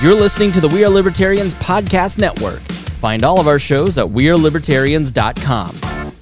You're listening to the We Are Libertarians Podcast Network. Find all of our shows at wearelibertarians.com.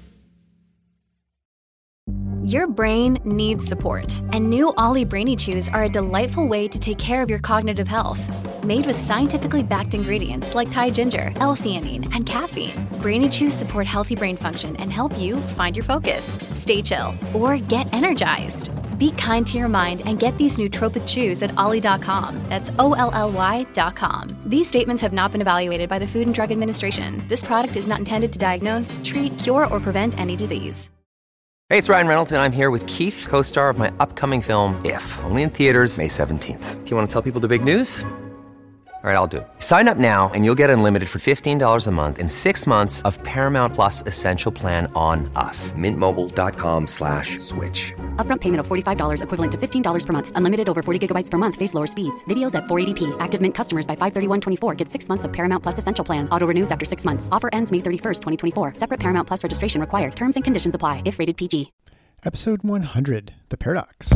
Your brain needs support, and new Ollie Brainy Chews are a delightful way to take care of your cognitive health. Made with scientifically backed ingredients like Thai ginger, L-theanine, and caffeine, Brainy Chews support healthy brain function and help you find your focus, stay chill, or get energized. Be kind to your mind and get these nootropic chews at ollie.com. That's OLLY.com. These statements have not been evaluated by the Food and Drug Administration. This product is not intended to diagnose, treat, cure, or prevent any disease. Hey, it's Ryan Reynolds, and I'm here with Keith, co-star of my upcoming film, If, only in theaters May 17th. Do you want to tell people the big news? All right, I'll do it. Sign up now and you'll get unlimited for $15 a month and 6 months of Paramount Plus Essential Plan on us. MintMobile.com/switch. Upfront payment of $45 equivalent to $15 per month. Unlimited over 40 gigabytes per month. Face lower speeds. Videos at 480p. Active Mint customers by 531.24 get 6 months of Paramount Plus Essential Plan. Auto renews after 6 months. Offer ends May 31st, 2024. Separate Paramount Plus registration required. Terms and conditions apply if rated PG. Episode 100, The Paradox.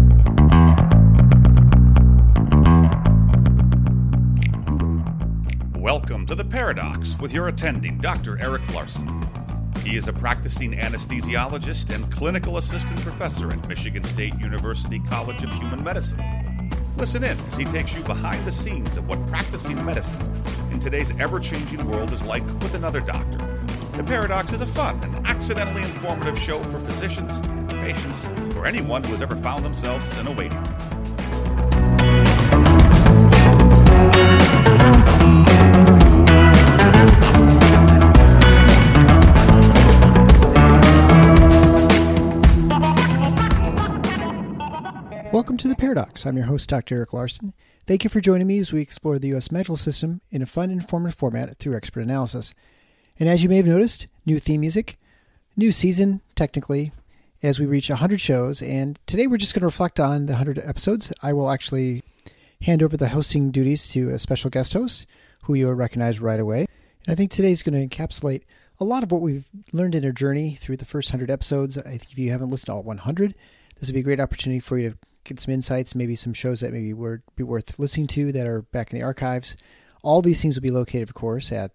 Welcome to The Paradox with your attending, Dr. Eric Larson. He is a practicing anesthesiologist and clinical assistant professor at Michigan State University College of Human Medicine. Listen in as he takes you behind the scenes of what practicing medicine in today's ever-changing world is like with another doctor. The Paradox is a fun and accidentally informative show for physicians, patients, or anyone who has ever found themselves in a waiting room. Welcome to The Paradox. I'm your host, Dr. Eric Larson. Thank you for joining me as we explore the U.S. medical system in a fun, informative format through expert analysis. And as you may have noticed, new theme music, new season, technically, as we reach 100 shows. And today we're just going to reflect on the 100 episodes. I will actually hand over the hosting duties to a special guest host who you'll recognize right away. And I think today's going to encapsulate a lot of what we've learned in our journey through the first 100 episodes. I think if you haven't listened to all 100, this would be a great opportunity for you to get some insights, maybe some shows that maybe would be worth listening to that are back in the archives. All these things will be located, of course, at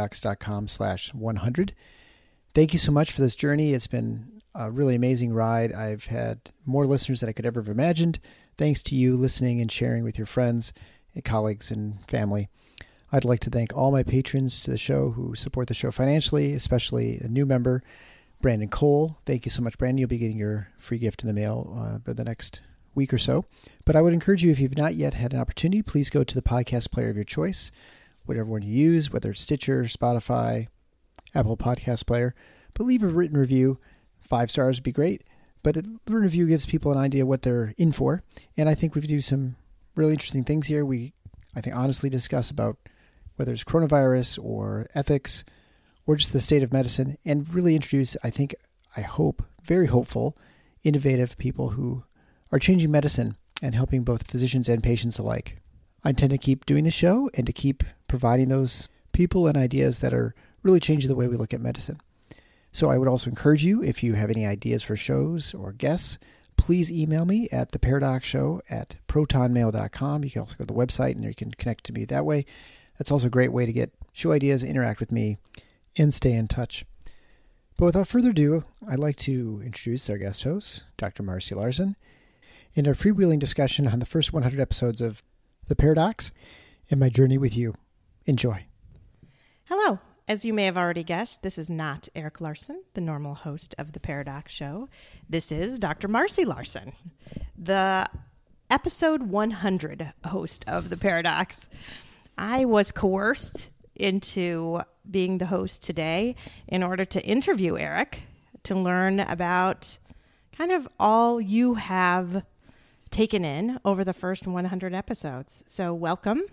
theparadox.com/100. Thank you so much for this journey. It's been a really amazing ride. I've had more listeners than I could ever have imagined, thanks to you listening and sharing with your friends and colleagues and family. I'd like to thank all my patrons to the show who support the show financially, especially a new member, Brandon Cole. Thank you so much, Brandon. You'll be getting your free gift in the mail for the next week or so. But I would encourage you, if you've not yet had an opportunity, please go to the podcast player of your choice, whatever one you use, whether it's Stitcher, Spotify, Apple Podcast Player. But leave a written review. 5 stars would be great. But a written review gives people an idea what they're in for. And I think we do some really interesting things here. I think, honestly discuss about whether it's coronavirus or ethics or just the state of medicine, and really introduce, I hope, very hopeful, innovative people who are changing medicine and helping both physicians and patients alike. I intend to keep doing the show and to keep providing those people and ideas that are really changing the way we look at medicine. So I would also encourage you, if you have any ideas for shows or guests, please email me at theparadoxshow@protonmail.com. You can also go to the website and you can connect to me that way. That's also a great way to get show ideas, interact with me, and stay in touch. But without further ado, I'd like to introduce our guest host, Dr. Marcy Larson, in a freewheeling discussion on the first 100 episodes of The Paradox and my journey with you. Enjoy. Hello. As you may have already guessed, this is not Eric Larson, the normal host of The Paradox Show. This is Dr. Marcy Larson, the episode 100 host of The Paradox. I was coerced into being the host today in order to interview Eric, to learn about kind of all you have taken in over the first 100 episodes. So welcome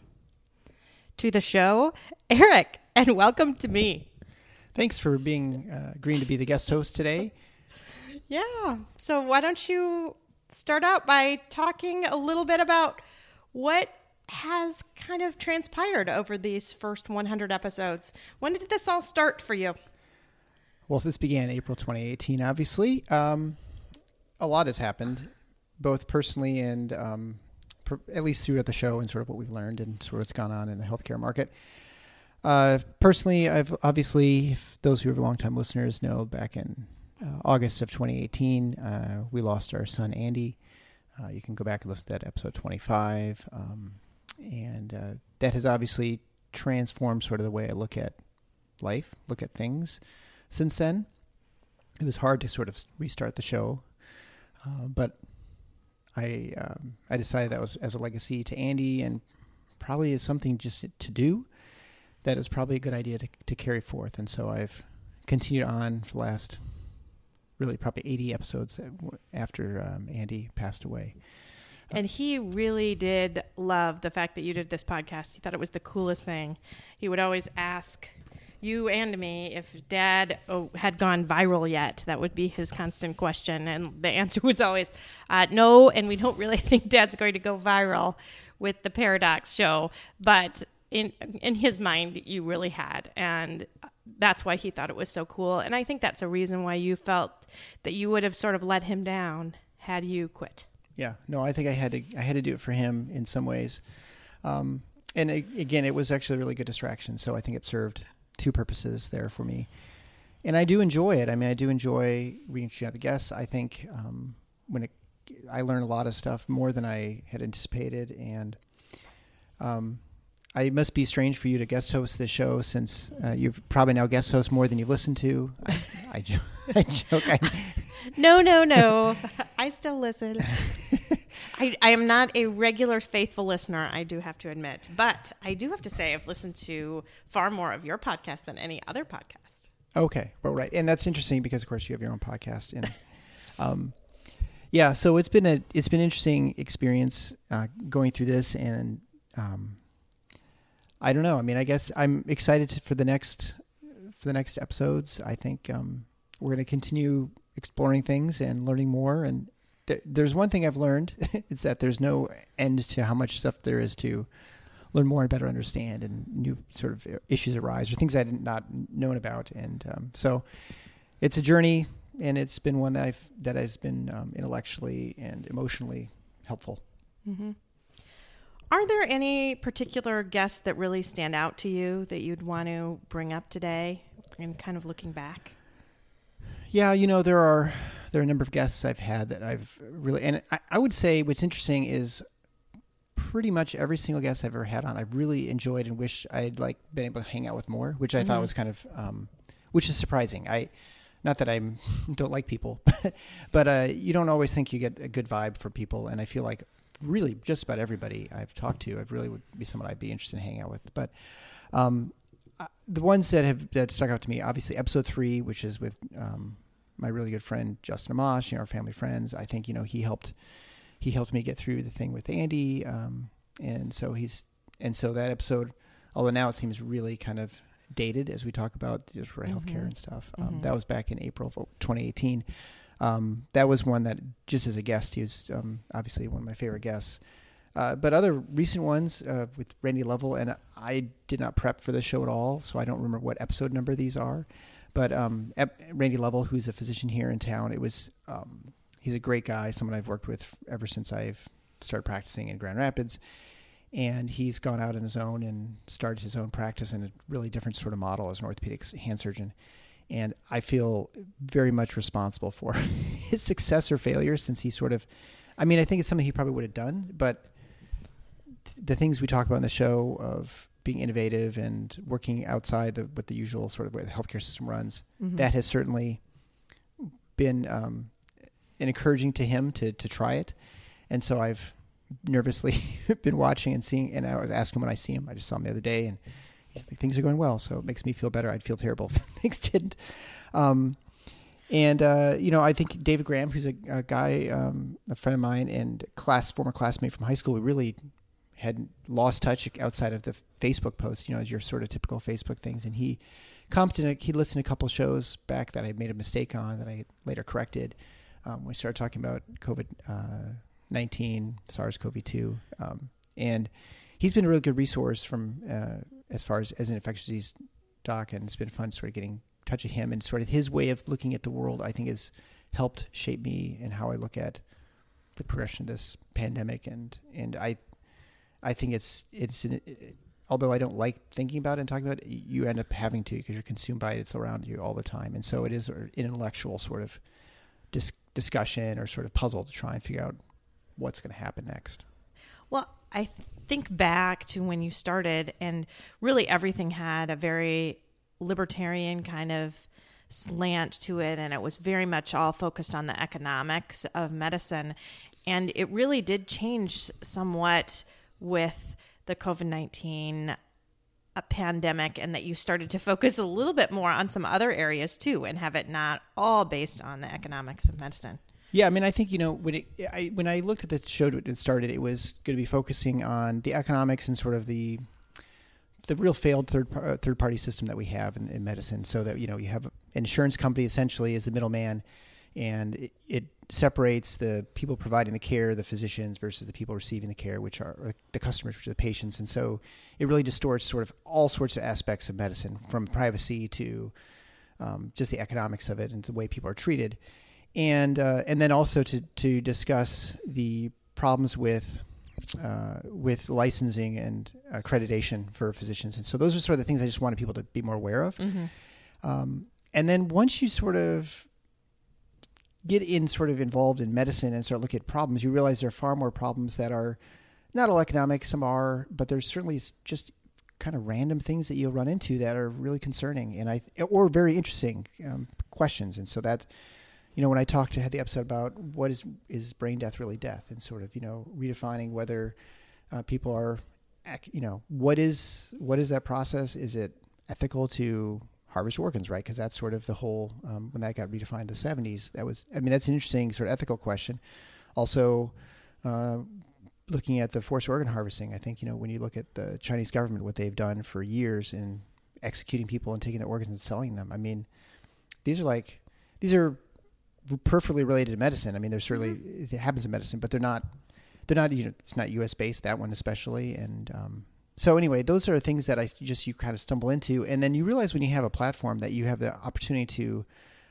to the show, Eric, and welcome to me. Thanks for being agreeing to be the guest host today. Yeah. So why don't you start out by talking a little bit about what has kind of transpired over these first 100 episodes. When did this all start for you? Well, this began April 2018, obviously. A lot has happened, both personally and at least throughout the show and sort of what we've learned and sort of what's gone on in the healthcare market. Personally, I've obviously, if those who are longtime listeners know, back in August of 2018, we lost our son, Andy. You can go back and listen to that episode 25. And that has obviously transformed sort of the way I look at life, look at things since then. It was hard to sort of restart the show, but I decided that was as a legacy to Andy and probably as something just to do. That is probably a good idea to carry forth. And so I've continued on for the last really probably 80 episodes after Andy passed away. And he really did love the fact that you did this podcast. He thought it was the coolest thing. He would always ask you and me if Dad had gone viral yet. That would be his constant question. And the answer was always no, and we don't really think Dad's going to go viral with the Paradox show. But in his mind, you really had. And that's why he thought it was so cool. And I think that's a reason why you felt that you would have sort of let him down had you quit. Yeah, no, I think I had to do it for him in some ways. And again, it was actually a really good distraction. So I think it served two purposes there for me. And I do enjoy it. I mean, I do enjoy reaching out to guests. I think I learned a lot of stuff, more than I had anticipated. And it must be strange for you to guest host this show, since you've probably now guest host more than you've listened to. I joke. No. I still listen. I am not a regular faithful listener, I do have to admit. But I do have to say I've listened to far more of your podcast than any other podcast. Okay. Well, right. And that's interesting because, of course, you have your own podcast. And yeah, so it's been an interesting experience going through this. And I don't know. I mean, I guess I'm excited for the next episodes. I think we're going to continue exploring things and learning more. And there's one thing I've learned, is that there's no end to how much stuff there is to learn more and better understand, and new sort of issues arise or things I had not known about. And so it's a journey, and it's been one that has been intellectually and emotionally helpful. Mm-hmm. Are there any particular guests that really stand out to you that you'd want to bring up today, and kind of looking back? Yeah, there are a number of guests I've had that I've really, and I would say what's interesting is pretty much every single guest I've ever had on, I've really enjoyed and wish I'd been able to hang out with more, which I thought was kind of, which is surprising. Not that I don't like people, but you don't always think you get a good vibe for people, and I feel like really just about everybody I've talked to, I really would be someone I'd be interested in hanging out with. But the ones that stuck out to me, obviously episode 3, which is with my really good friend Justin Amash, our family friends. I think he helped me get through the thing with Andy, and so that episode, although now it seems really kind of dated as we talk about just for healthcare and stuff. That was back in April of 2018. That was one that, just as a guest, he was obviously one of my favorite guests. But other recent ones with Randy Lovell, and I did not prep for the show at all, so I don't remember what episode number these are. But Randy Lovell, who's a physician here in town, he's a great guy, someone I've worked with ever since I've started practicing in Grand Rapids. And he's gone out on his own and started his own practice in a really different sort of model as an orthopedic hand surgeon. And I feel very much responsible for his success or failure, since he sort of, I think it's something he probably would have done, but the things we talk about in the show of being innovative and working outside what the usual sort of way the healthcare system runs, that has certainly been encouraging to him to try it. And so I've nervously been watching and seeing, and I was asking him when I see him. I just saw him the other day, and things are going well, so it makes me feel better. I'd feel terrible if things didn't. I think David Graham, who's a guy, a friend of mine and former classmate from high school, we really had lost touch outside of the Facebook post, as your sort of typical Facebook things. And he commented, he listened to a couple shows back that I made a mistake on that I later corrected. We started talking about COVID-19, SARS-CoV-2. And he's been a really good resource from as far as an infectious disease doc, and it's been fun sort of getting in touch with him, and sort of his way of looking at the world, I think, has helped shape me and how I look at the progression of this pandemic, and I think although I don't like thinking about it and talking about it, you end up having to, because you're consumed by it. It's around you all the time. And so it is an intellectual sort of discussion or sort of puzzle to try and figure out what's going to happen next. Well, I think back to when you started, and really everything had a very libertarian kind of slant to it, and it was very much all focused on the economics of medicine. And it really did change somewhat with the COVID-19 pandemic, and that you started to focus a little bit more on some other areas too, and have it not all based on the economics of medicine. Yeah, I mean, I think, when I looked at the show when it started, it was going to be focusing on the economics and sort of the real failed third party system that we have in medicine. So that, you have an insurance company essentially as the middleman, and it separates the people providing the care, the physicians, versus the people receiving the care, which are the customers, which are the patients. And so it really distorts sort of all sorts of aspects of medicine, from privacy to just the economics of it and the way people are treated. And then also to discuss the problems with licensing and accreditation for physicians. And so those are sort of the things I just wanted people to be more aware of. Mm-hmm. And then once you sort of get involved in medicine and start looking at problems, you realize there are far more problems that are not all economic. Some are, but there's certainly just kind of random things that you'll run into that are really concerning or very interesting questions. And so that, when I had the episode about what is brain death really death, and sort of, redefining whether people are, what is that process? Is it ethical to harvest organs, right? Because that's sort of the whole, when that got redefined in the 70s, that's an interesting sort of ethical question. Also, looking at the forced organ harvesting, I think, when you look at the Chinese government, what they've done for years in executing people and taking their organs and selling them. I mean, these are peripherally related to medicine. I mean, there's certainly, it happens in medicine, but they're not, it's not US based, that one especially. And, so anyway, those are things that you kind of stumble into. And then you realize when you have a platform that you have the opportunity to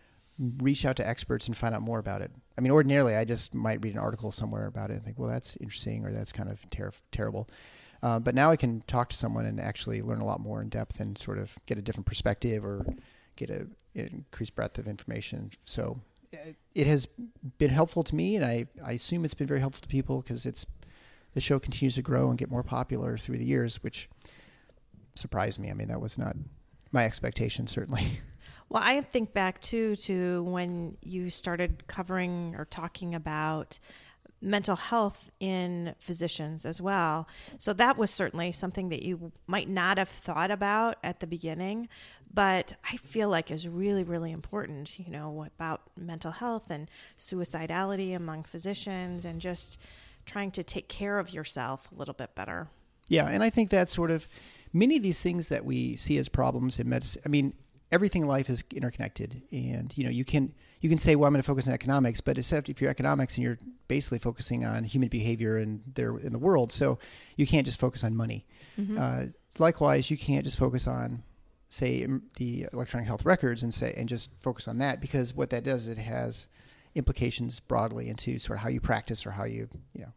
reach out to experts and find out more about it. I mean, ordinarily I just might read an article somewhere about it and think, well, that's interesting, or that's kind of terrible. But now I can talk to someone and actually learn a lot more in depth and sort of get a different perspective, or get an increased breadth of information. So it has been helpful to me, and I assume it's been very helpful to people, because the show continues to grow and get more popular through the years, which surprised me. I mean, that was not my expectation, certainly. Well, I think back to when you started covering or talking about mental health in physicians as well. So that was certainly something that you might not have thought about at the beginning, but I feel like is really, really important, about mental health and suicidality among physicians, and just trying to take care of yourself a little bit better. Yeah, and I think that's sort of many of these things that we see as problems in medicine. I mean, everything in life is interconnected, and you can say, well, I'm going to focus on economics, but except if you're economics and you're basically focusing on human behavior and in the world, so you can't just focus on money. Mm-hmm. Likewise, you can't just focus on, say, the electronic health records and just focus on that, because what that does, it has implications broadly into sort of how you practice or how you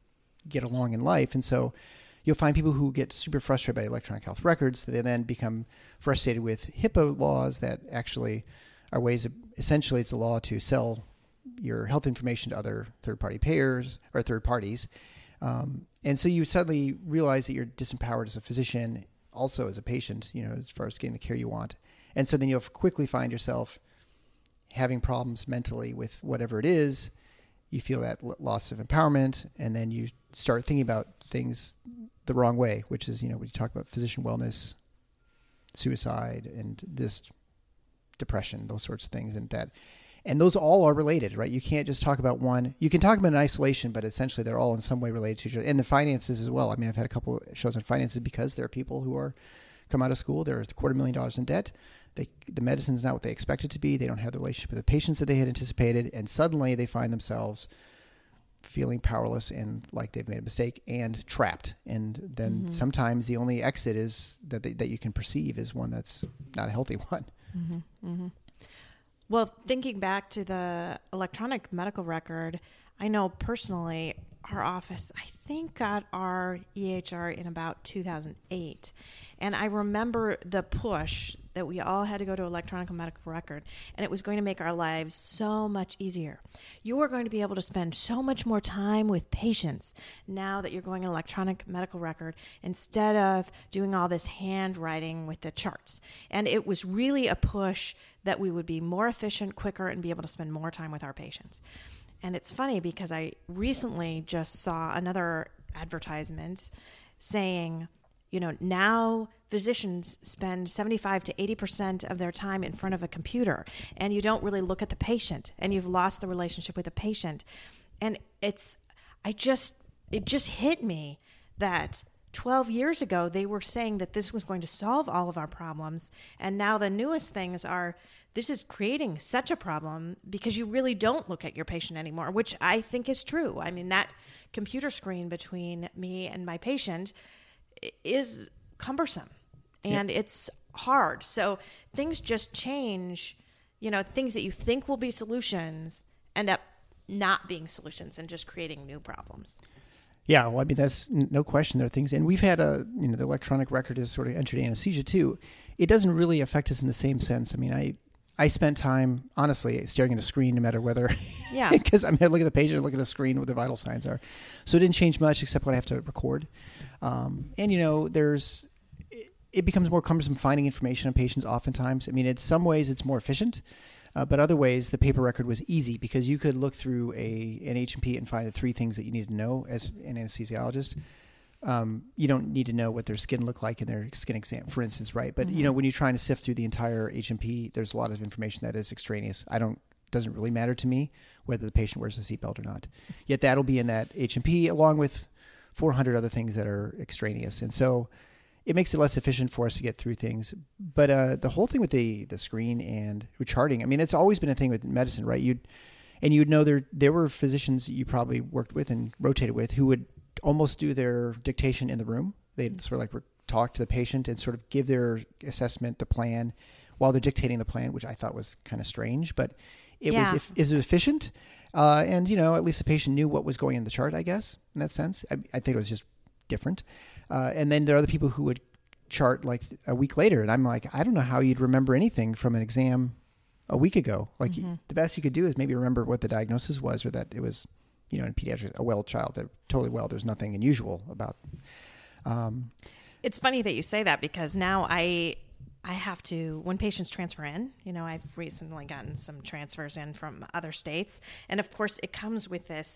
get along in life. And so you'll find people who get super frustrated by electronic health records. They then become frustrated with HIPAA laws that actually are ways of, essentially it's a law to sell your health information to other third-party payers or third parties. And so you suddenly realize that you're disempowered as a physician, also as a patient, as far as getting the care you want. And so then you'll quickly find yourself having problems mentally with whatever it is. You feel that loss of empowerment, and then you start thinking about things the wrong way, which is, when you talk about physician wellness, suicide, and this depression, those sorts of things, and those all are related, right? You can't just talk about one. You can talk about it in isolation, but essentially they're all in some way related to each other. And the finances as well. I mean, I've had a couple of shows on finances, because there are people who come out of school, they're $250,000 in debt. The medicine's not what they expect it to be. They don't have the relationship with the patients that they had anticipated, and suddenly they find themselves feeling powerless and like they've made a mistake and trapped. And then sometimes the only exit is that you can perceive is one that's not a healthy one. Mm-hmm. Mm-hmm. Well, thinking back to the electronic medical record, I know personally, our office, I think, got our EHR in about 2008. And I remember the push that we all had to go to electronic medical record, and it was going to make our lives so much easier. You are going to be able to spend so much more time with patients now that you're going electronic medical record instead of doing all this handwriting with the charts. And it was really a push that we would be more efficient, quicker, and be able to spend more time with our patients. And it's funny because I recently just saw another advertisement saying, now physicians spend 75 to 80% of their time in front of a computer, and you don't really look at the patient, and you've lost the relationship with the patient. And it just hit me that 12 years ago, they were saying that this was going to solve all of our problems. And now the newest things are, this is creating such a problem because you really don't look at your patient anymore, which I think is true. I mean, that computer screen between me and my patient is cumbersome and it's hard. So things just change, things that you think will be solutions end up not being solutions and just creating new problems. Yeah, well, I mean, that's no question. There are things, and we've had the electronic record is sort of entered anesthesia too. It doesn't really affect us in the same sense. I mean, I spent time, honestly, staring at a screen no matter whether, because I look at the patient and look at a screen where the vital signs are. So it didn't change much except what I have to record. It becomes more cumbersome finding information on patients oftentimes. I mean, in some ways it's more efficient, but other ways the paper record was easy because you could look through an H&P and find the 3 things that you need to know as an anesthesiologist. You don't need to know what their skin looked like in their skin exam, for instance, right? But, when you're trying to sift through the entire H&P, there's a lot of information that is extraneous. Doesn't really matter to me whether the patient wears a seatbelt or not. Yet that'll be in that H&P along with 400 other things that are extraneous. And so it makes it less efficient for us to get through things. But the whole thing with the screen and charting, I mean, it's always been a thing with medicine, right? You'd know there were physicians that you probably worked with and rotated with who would almost do their dictation in the room. They'd sort of talk to the patient and sort of give their assessment, the plan, while they're dictating the plan, which I thought was kind of strange, but it was efficient. And, at least the patient knew what was going in the chart, I guess, in that sense. I think it was just different. And then there are other people who would chart like a week later. And I'm like, I don't know how you'd remember anything from an exam a week ago. Like the best you could do is maybe remember what the diagnosis was or that it was, in pediatrics, a well child. They're totally well. There's nothing unusual about. It's funny that you say that because now I have to, when patients transfer in, I've recently gotten some transfers in from other states. And of course it comes with this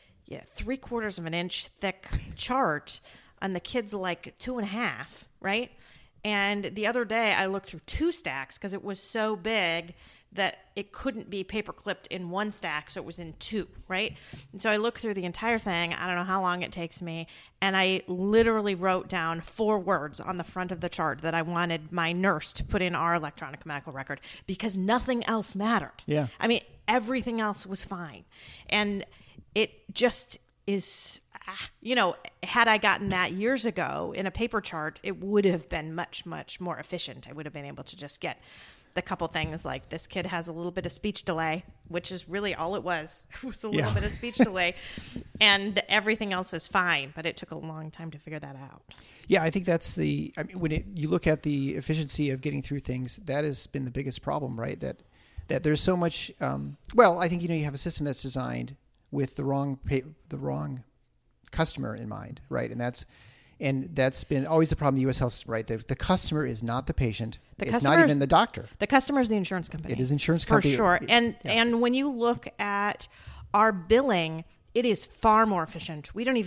3/4 of an inch thick chart and the kid's like 2.5, right? And the other day I looked through 2 stacks because it was so big that it couldn't be paper clipped in 1 stack, so it was in 2, right? And so I looked through the entire thing. I don't know how long it takes me, and I literally wrote down 4 words on the front of the chart that I wanted my nurse to put in our electronic medical record because nothing else mattered. Yeah. I mean, everything else was fine. And it just is, had I gotten that years ago in a paper chart, it would have been much, much more efficient. I would have been able to just get the couple things like this kid has a little bit of speech delay, which is really all it was. It was a little bit of speech delay, and everything else is fine. But it took a long time to figure that out. Yeah, I think that's when you look at the efficiency of getting through things, that has been the biggest problem, right? That there's so much. I think you have a system that's designed with the wrong customer in mind, right? And that's been always the problem in the U.S. health, right? The customer is not the patient. It's not even the doctor. The customer is the insurance company. It is insurance company. For sure. And when you look at our billing, it is far more efficient. We don't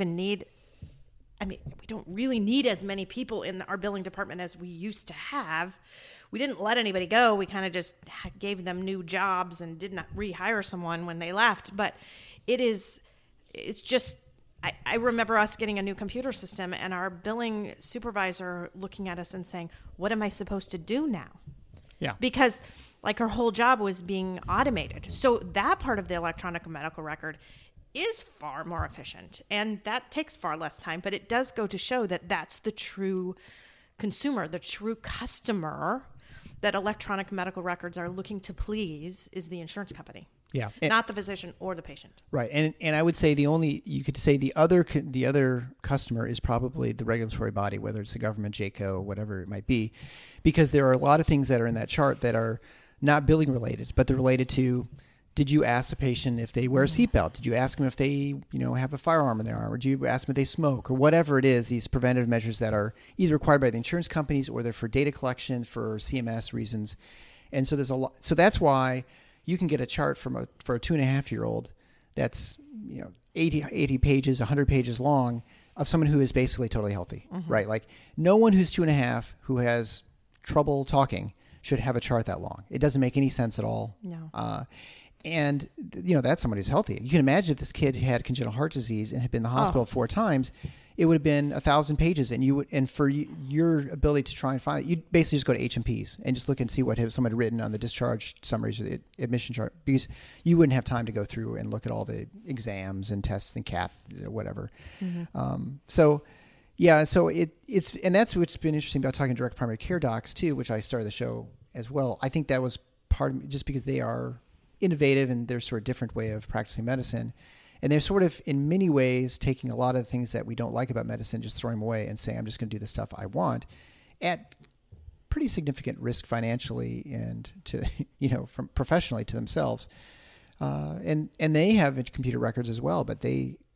really need as many people in our billing department as we used to have. We didn't let anybody go. We kind of just gave them new jobs and did not rehire someone when they left. But it's just... I remember us getting a new computer system and our billing supervisor looking at us and saying, what am I supposed to do now? Yeah. Because her whole job was being automated. So that part of the electronic medical record is far more efficient and that takes far less time, but it does go to show that that's the true consumer, the true customer that electronic medical records are looking to please is the insurance company. Yeah. not the physician or the patient. Right. And I would say you could say the other customer is probably the regulatory body, whether it's the government, JCO, whatever it might be, because there are a lot of things that are in that chart that are not billing related, but they're related to, did you ask the patient if they wear a seatbelt? Did you ask them if they, have a firearm in their arm? Or do you ask them if they smoke? Or whatever it is, these preventative measures that are either required by the insurance companies or they're for data collection, for CMS reasons. And so there's a lot. So that's why you can get a chart for a 2.5-year-old that's 80 pages, 100 pages long of someone who is basically totally healthy, right? Like no one who's 2.5 who has trouble talking should have a chart that long. It doesn't make any sense at all. No. And that's somebody who's healthy. You can imagine if this kid had congenital heart disease and had been in the hospital 4 times, it would have been 1,000 pages. And for your ability to try and find it, you'd basically just go to H&Ps and just look and see what someone had written on the discharge summaries or the admission chart, because you wouldn't have time to go through and look at all the exams and tests and cath, whatever. So it's and that's what's been interesting about talking to direct primary care docs too, which I started the show as well. I think that was part of just because they are innovative and their sort of different way of practicing medicine. And they're sort of, in many ways, taking a lot of the things that we don't like about medicine, just throwing them away and saying, I'm just going to do the stuff I want at pretty significant risk financially and to, from professionally to themselves. And they have computer records as well, but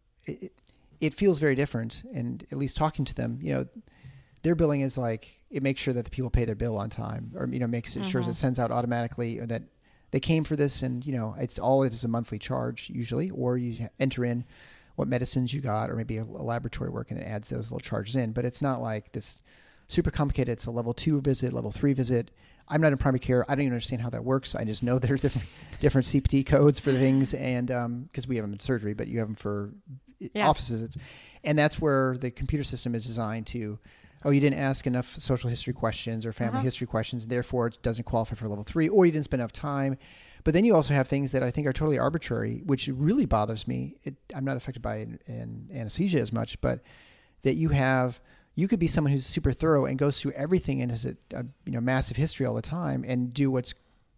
it feels very different. And at least talking to them, their billing is like, it makes sure that the people pay their bill on time, or, makes it sure that it sends out automatically, or that they came for this, and it's always a monthly charge usually, or you enter in what medicines you got, or maybe a laboratory work, and it adds those little charges in. But it's not like this super complicated. It's a level 2 visit, level 3 visit. I'm not in primary care. I don't even understand how that works. I just know there are different CPT codes for things, and because we have them in surgery, but you have them for office visits, and that's where the computer system is designed to. Oh, you didn't ask enough social history questions or family history questions, and therefore it doesn't qualify for level 3, or you didn't spend enough time. But then you also have things that I think are totally arbitrary, which really bothers me. I'm not affected by an anesthesia as much, but that you could be someone who's super thorough and goes through everything and has a massive history all the time and do what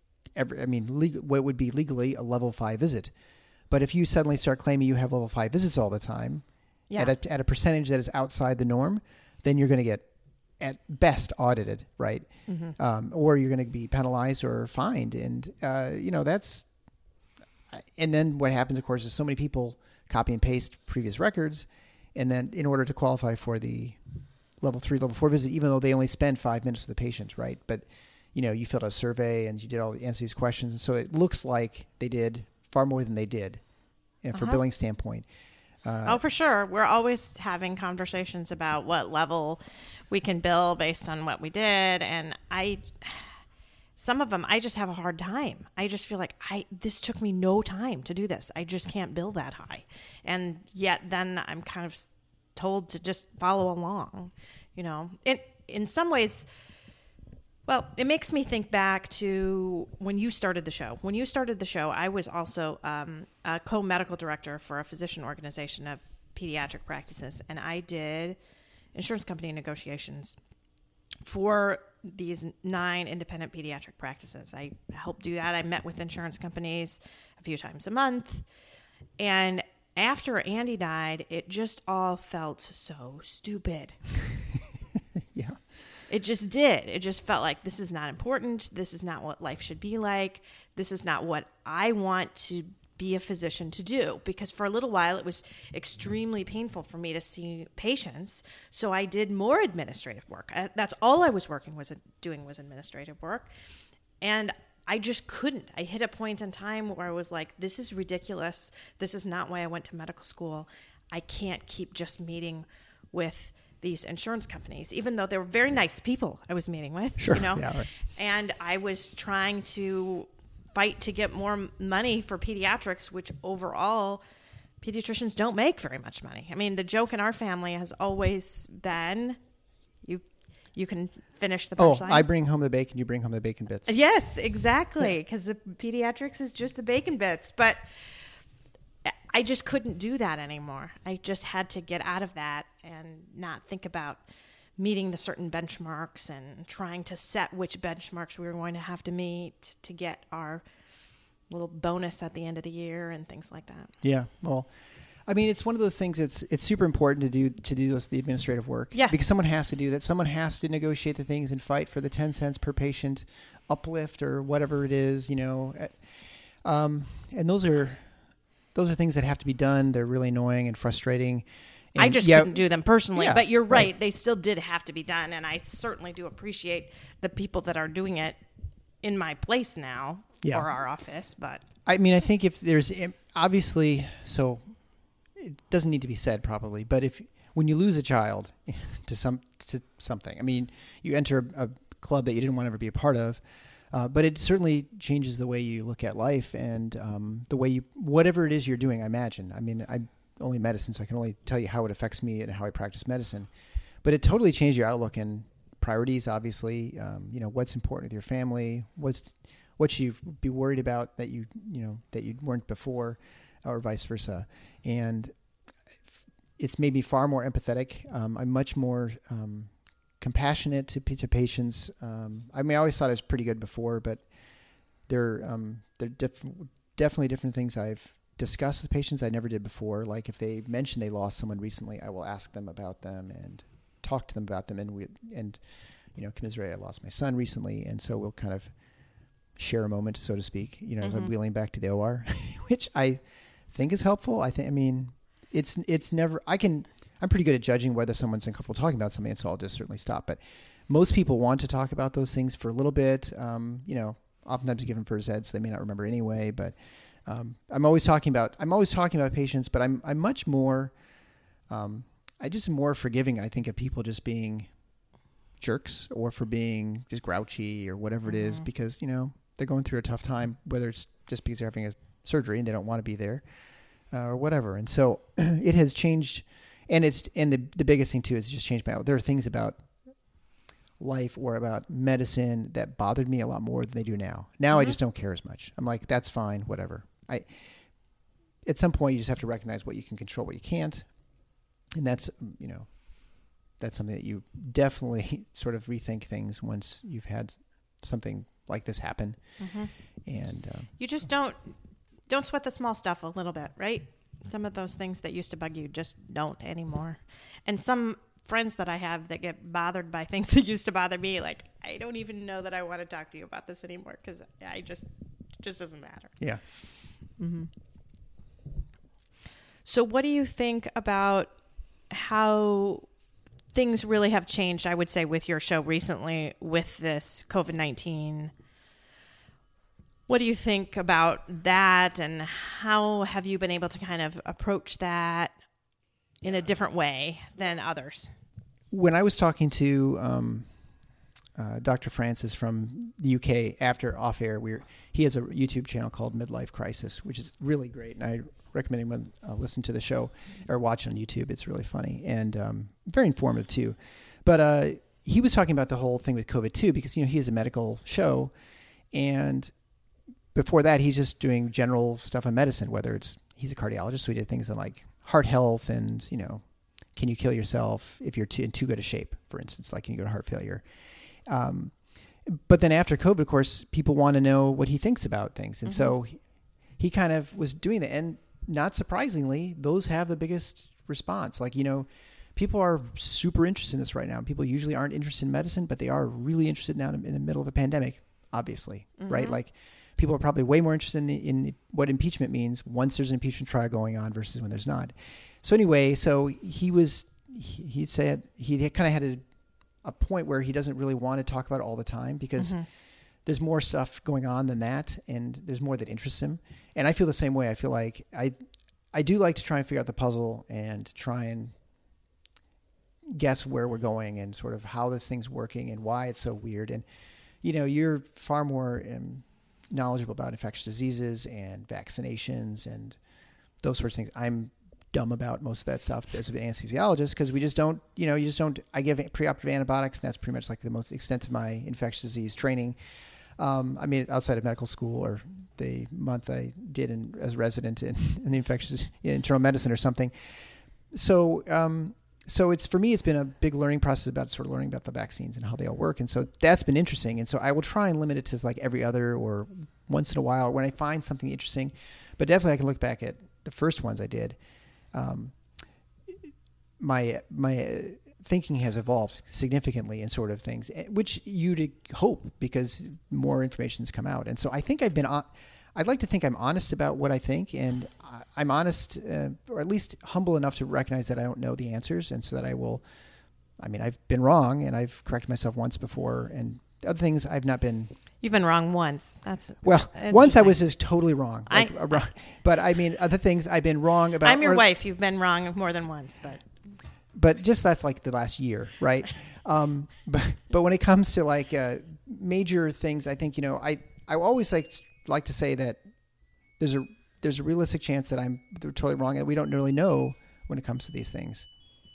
would be legally a level 5 visit. But if you suddenly start claiming you have level 5 visits all the time at a percentage that is outside the norm, then you're going to get, at best, audited, right? Or you're going to be penalized or fined. And, that's... And then what happens, of course, is so many people copy and paste previous records, and then in order to qualify for the level 3, level 4 visit, even though they only spend 5 minutes with the patient, right? But, you filled out a survey and you did answer these questions. And so it looks like they did far more than they did for billing standpoint. For sure. We're always having conversations about what level we can bill based on what we did. And some of them, I just have a hard time. I just feel like this took me no time to do this. I just can't bill that high. And yet then I'm kind of told to just follow along, in some ways. Well, it makes me think back to when you started the show. When you started the show, I was also a co-medical director for a physician organization of pediatric practices, and I did insurance company negotiations for these 9 independent pediatric practices. I helped do that. I met with insurance companies a few times a month, and after Andy died, it just all felt so stupid. Yeah. It just did. It just felt like this is not important. This is not what life should be like. This is not what I want to be a physician to do. Because for a little while, it was extremely painful for me to see patients. So I did more administrative work. That's all I was doing was administrative work. And I just couldn't. I hit a point in time where I was like, this is ridiculous. This is not why I went to medical school. I can't keep just meeting with these insurance companies, even though they were very nice people I was meeting with, sure. Yeah, right. And I was trying to fight to get more money for pediatrics, which overall pediatricians don't make very much money. I mean, the joke in our family has always been, you can finish the punchline. I bring home the bacon, you bring home the bacon bits. Yes, exactly, because the pediatrics is just the bacon bits, but I just couldn't do that anymore. I just had to get out of that and not think about meeting the certain benchmarks and trying to set which benchmarks we were going to have to meet to get our little bonus at the end of the year and things like that. Yeah. Well, I mean, it's one of those things. It's super important to do the administrative work. Yes. Because someone has to do that. Someone has to negotiate the things and fight for the 10 cents per patient uplift or whatever it is, and those are things that have to be done. They're really annoying and frustrating. And I just couldn't do them personally, Yeah, but you're right. They still did have to be done. And I certainly do appreciate the people that are doing it in my place now Yeah. for our office. But I mean, I think if there's obviously, so it doesn't need to be said probably, but when you lose a child to something, I mean, you enter a club that you didn't want to ever be a part of, but it certainly changes the way you look at life and the way whatever it is you're doing, I imagine. I mean, I'm only medicine, so I can only tell you how it affects me and how I practice medicine, but it totally changed your outlook and priorities, obviously. What's important with your family, what you be worried about that you weren't before, or vice versa. And it's made me far more empathetic. I'm much more compassionate to patients. I mean, I always thought I was pretty good before, but there definitely different things I've discussed with patients I never did before. Like if they mention they lost someone recently, I will ask them about them and talk to them about them, and commiserate. I lost my son recently, and so we'll kind of share a moment, so to speak. As I'm wheeling back to the OR, which I think is helpful. It's never. I'm pretty good at judging whether someone's uncomfortable talking about something, and so I'll just certainly stop. But most people want to talk about those things for a little bit. Oftentimes you give them first ed, so they may not remember anyway. But I'm always talking about patients, but I'm much more. I just am more forgiving, I think, of people just being jerks or for being just grouchy or whatever it is, because they're going through a tough time, whether it's just because they're having a surgery and they don't want to be there or whatever. And so it has changed. And the biggest thing too is just changed my outlook. There are things about life or about medicine that bothered me a lot more than they do now. Now I just don't care as much. I'm like, that's fine, whatever. At some point you just have to recognize what you can control, what you can't. And that's something that you definitely sort of rethink things once you've had something like this happen. And you just don't sweat the small stuff a little bit, right? Some of those things that used to bug you just don't anymore. And some friends that I have that get bothered by things that used to bother me, like, I don't even know that I want to talk to you about this anymore because it just doesn't matter. Yeah. Mm-hmm. So what do you think about how things really have changed, I would say, with your show recently with this COVID-19? What do you think about that, and how have you been able to kind of approach that in a different way than others? When I was talking to Dr. Francis from the UK after off air, he has a YouTube channel called Midlife Crisis, which is really great, and I recommend anyone listen to the show or watch it on YouTube. It's really funny and very informative too. But he was talking about the whole thing with COVID too, because he has a medical show, and before that, he's just doing general stuff on medicine, whether he's a cardiologist, so he did things on like heart health and, can you kill yourself if you're in too good a shape, for instance, like can you go to heart failure? But then after COVID, of course, people want to know what he thinks about things. And so he kind of was doing that. And not surprisingly, those have the biggest response. Like, people are super interested in this right now. People usually aren't interested in medicine, but they are really interested now in the middle of a pandemic, obviously, right? Like, people are probably way more interested in what impeachment means once there's an impeachment trial going on versus when there's not. So anyway, he said he kind of had a point where he doesn't really want to talk about it all the time because there's more stuff going on than that, and there's more that interests him. And I feel the same way. I feel like I do like to try and figure out the puzzle and try and guess where we're going and sort of how this thing's working and why it's so weird. And, you're far more knowledgeable about infectious diseases and vaccinations and those sorts of things. I'm dumb about most of that stuff as an anesthesiologist because we just don't, I give preoperative antibiotics, and that's pretty much like the most extent of my infectious disease training. Outside of medical school or the month I did as a resident in the infectious internal medicine or something. So so for me, it's been a big learning process about sort of learning about the vaccines and how they all work. And so that's been interesting. And so I will try and limit it to like every other or once in a while when I find something interesting. But definitely I can look back at the first ones I did. My thinking has evolved significantly in sort of things, which you'd hope because more information's come out. And so I think I'd like to think I'm honest about what I think, and I'm honest, or at least humble enough to recognize that I don't know the answers, and so that I've been wrong, and I've corrected myself once before, and other things I've not been. You've been wrong once. Once I was just totally wrong. But I mean, other things I've been wrong about. I'm your wife. You've been wrong more than once, but just that's like the last year, right? But when it comes to like major things, I think I always like to say that there's a realistic chance that I'm totally wrong, and we don't really know when it comes to these things.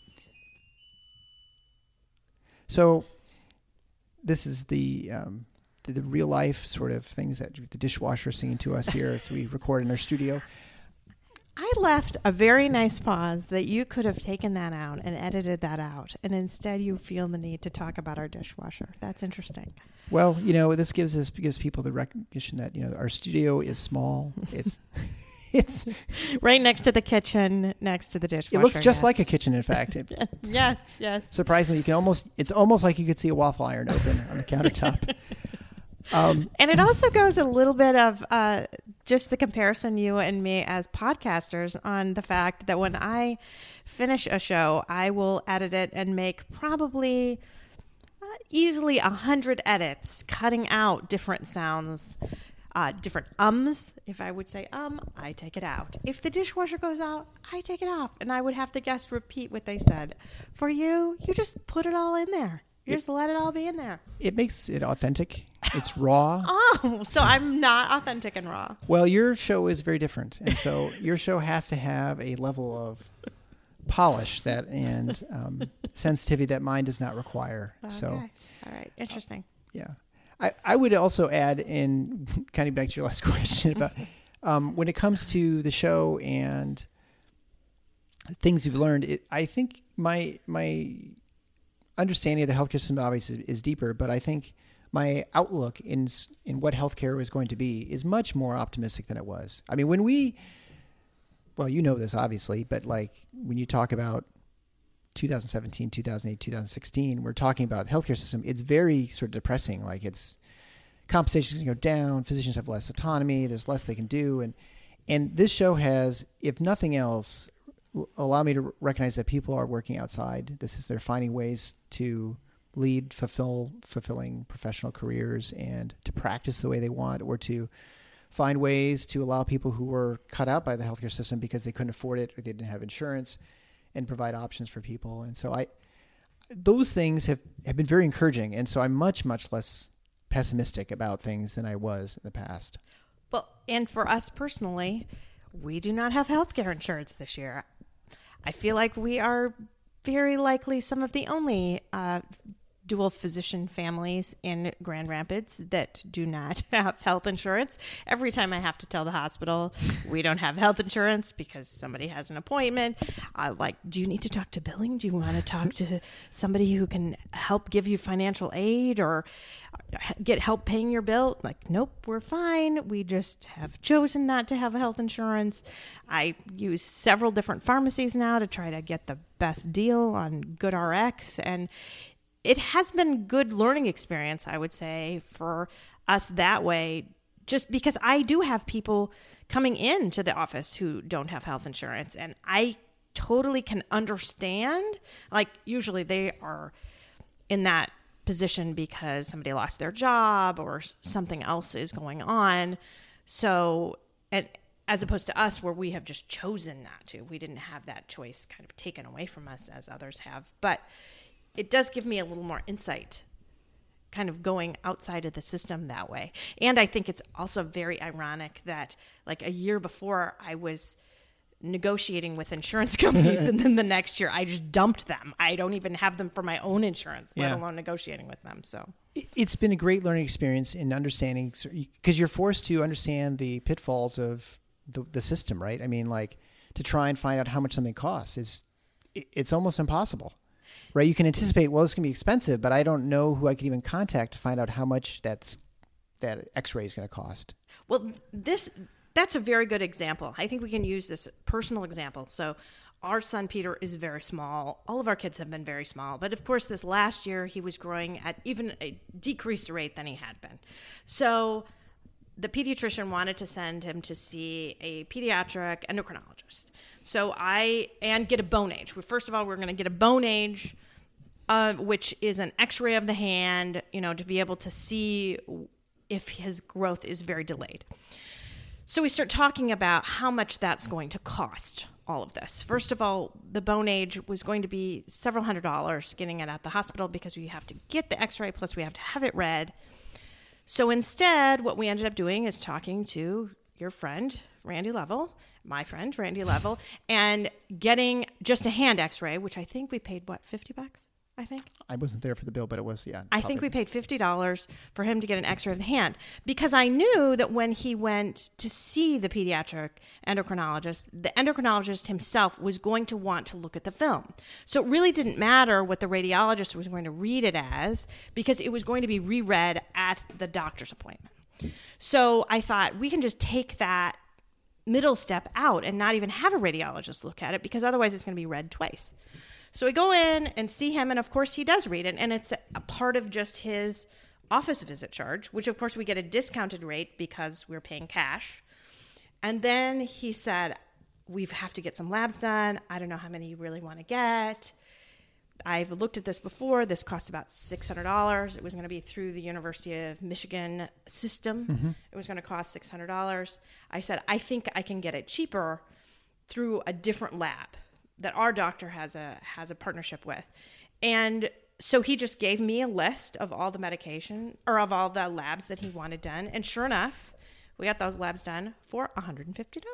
So this is the real life sort of things that the dishwasher is singing to us here as we record in our studio. I left a very nice pause that you could have taken that out and edited that out, and instead you feel the need to talk about our dishwasher. That's interesting. Well, this gives people the recognition that our studio is small. It's right next to the kitchen, next to the dishwasher. It looks just like a kitchen, in fact. Yes. Surprisingly, it's almost like you could see a waffle iron open on the countertop. And it also goes a little bit of just the comparison, you and me as podcasters, on the fact that when I finish a show, I will edit it and make probably easily 100 edits, cutting out different sounds, different ums. If I would say I take it out. If the dishwasher goes out, I take it off. And I would have the guest repeat what they said. For you just put it all in there. You just let it all be in there. It makes it authentic. It's raw. Oh, so I'm not authentic and raw. Well, your show is very different. And so your show has to have a level of polish and sensitivity that mine does not require. Okay. So, all right. Interesting. Yeah. I would also add, in kind of back to your last question about when it comes to the show and things you've learned, I think my understanding of the healthcare system obviously is deeper, but I think my outlook in what healthcare is going to be is much more optimistic than it was. I mean, well, you know this obviously, but like when you talk about 2017, 2008, 2016, we're talking about the healthcare system. It's very sort of depressing. Like compensation is going to go down. Physicians have less autonomy. There's less they can do. And this show has, if nothing else, allow me to recognize that people are working outside. They're finding ways to lead fulfilling professional careers and to practice the way they want, or to find ways to allow people who were cut out by the healthcare system because they couldn't afford it or they didn't have insurance, and provide options for people. And so those things have been very encouraging. And so I'm much, much less pessimistic about things than I was in the past. Well, and for us personally, we do not have healthcare insurance this year. I feel like we are very likely some of the only dual physician families in Grand Rapids that do not have health insurance. Every time I have to tell the hospital we don't have health insurance because somebody has an appointment, do you need to talk to billing? Do you want to talk to somebody who can help give you financial aid or get help paying your bill? Like, nope, we're fine. We just have chosen not to have health insurance. I use several different pharmacies now to try to get the best deal on GoodRx, and it has been good learning experience, I would say, for us that way, just because I do have people coming into the office who don't have health insurance, and I totally can understand. Like, usually they are in that position because somebody lost their job or something else is going on. So, and as opposed to us, where we have just chosen not to. We didn't have that choice kind of taken away from us as others have. But it does give me a little more insight, kind of going outside of the system that way. And I think it's also very ironic that like a year before I was negotiating with insurance companies and then the next year I just dumped them. I don't even have them for my own insurance, let alone negotiating with them. So it's been a great learning experience in understanding, because you're forced to understand the pitfalls of the system, right? I mean, like, to try and find out how much something costs is it's almost impossible, right? You can anticipate, well, it's going to be expensive, but I don't know who I could even contact to find out how much that x-ray is going to cost. Well, that's a very good example. I think we can use this personal example. So our son, Peter, is very small. All of our kids have been very small. But of course, this last year, he was growing at even a decreased rate than he had been. So the pediatrician wanted to send him to see a pediatric endocrinologist. And get a bone age. First of all, we're going to get a bone age, which is an x-ray of the hand, to be able to see if his growth is very delayed. So we start talking about how much that's going to cost, all of this. First of all, the bone age was going to be several $100s getting it at the hospital because we have to get the x-ray, plus we have to have it read. So instead, what we ended up doing is talking to your friend, Randy Level, my friend, Randy Level, and getting just a hand x-ray, which I think we paid, $50? I think. I wasn't there for the bill, but it was, yeah. I think we paid $50 for him to get an x-ray of the hand, because I knew that when he went to see the pediatric endocrinologist, the endocrinologist himself was going to want to look at the film. So it really didn't matter what the radiologist was going to read it as, because it was going to be reread at the doctor's appointment. So I thought, we can just take that middle step out and not even have a radiologist look at it, because otherwise it's going to be read twice. So we go in and see him, and of course he does read it, and it's a part of just his office visit charge, which of course we get a discounted rate because we're paying cash. And then he said, we have to get some labs done. I don't know how many you really want to get. I've looked at this before. This costs about $600. It was going to be through the University of Michigan system. Mm-hmm. It was going to cost $600. I said, I think I can get it cheaper through a different lab that our doctor has a partnership with. And so he just gave me a list of all the medication, or of all the labs that he wanted done. And sure enough, we got those labs done for $150,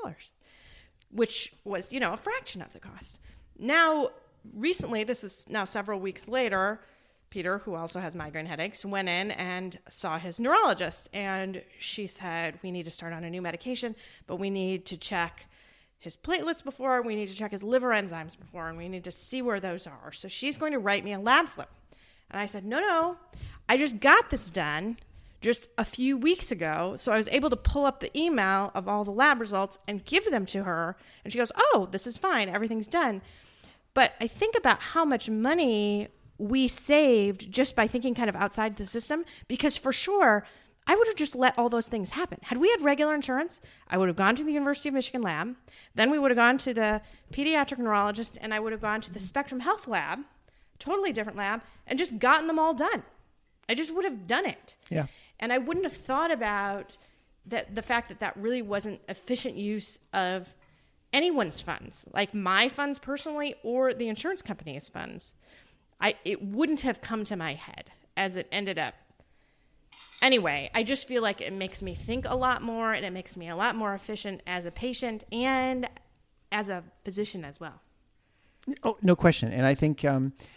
which was, a fraction of the cost. Now, recently, this is now several weeks later, Peter, who also has migraine headaches, went in and saw his neurologist. And she said, we need to start on a new medication, but we need to check his platelets before, we need to check his liver enzymes before, and we need to see where those are. So she's going to write me a lab slip. And I said, no, I just got this done just a few weeks ago. So I was able to pull up the email of all the lab results and give them to her. And she goes, oh, this is fine. Everything's done. But I think about how much money we saved just by thinking kind of outside the system, because for sure, I would have just let all those things happen. Had we had regular insurance, I would have gone to the University of Michigan lab. Then we would have gone to the pediatric neurologist, and I would have gone to the Spectrum Health lab, totally different lab, and just gotten them all done. I just would have done it. Yeah. And I wouldn't have thought about the fact that really wasn't efficient use of anyone's funds, like my funds personally or the insurance company's funds. It wouldn't have come to my head as it ended up. Anyway, I just feel like it makes me think a lot more, and it makes me a lot more efficient as a patient and as a physician as well. Oh, no question. And I think,